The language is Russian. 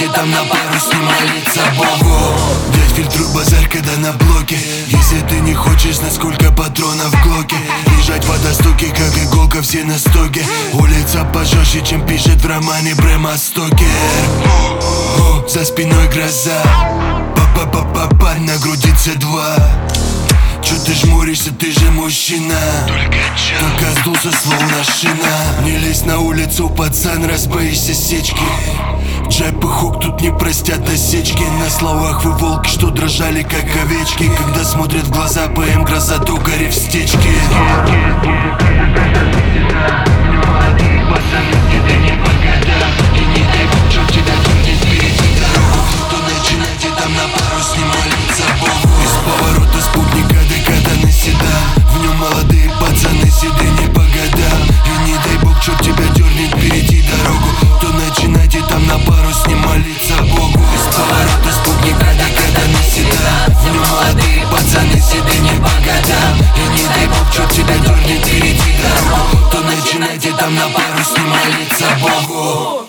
там на пару с ним молиться Богу. Дядь, фильтруй базар, когда на блоке. Если ты не хочешь знать, сколько патронов в глоке, лежать в водостоке, как иголка, все на стоке. Улица пожестче, чем пишет в романе Брэма Стокер. За спиной гроза, па-па-па-па-па, на груди C2. Чё ты жмуришься, ты же мужчина. Только сдулся, словно шина. Не лезь на улицу, пацан, раз боишься сечки. Джеб и хук тут не простят осечки. На словах вы волки, что дрожали как овечки, когда смотрят в глаза ПМ красоту, горе в стечке. Молодые пацаны, седы не по годам. И не дай бог, черт тебя дернет, перейти дорогу. То начинайте там на пару с ним молиться Богу. Из поворота спутника до года на седан. В нем молодые пацаны, седы не по годам. И не дай бог, черт тебя дернет, перейти дорогу. То начинайте там на пару с ним молиться Богу.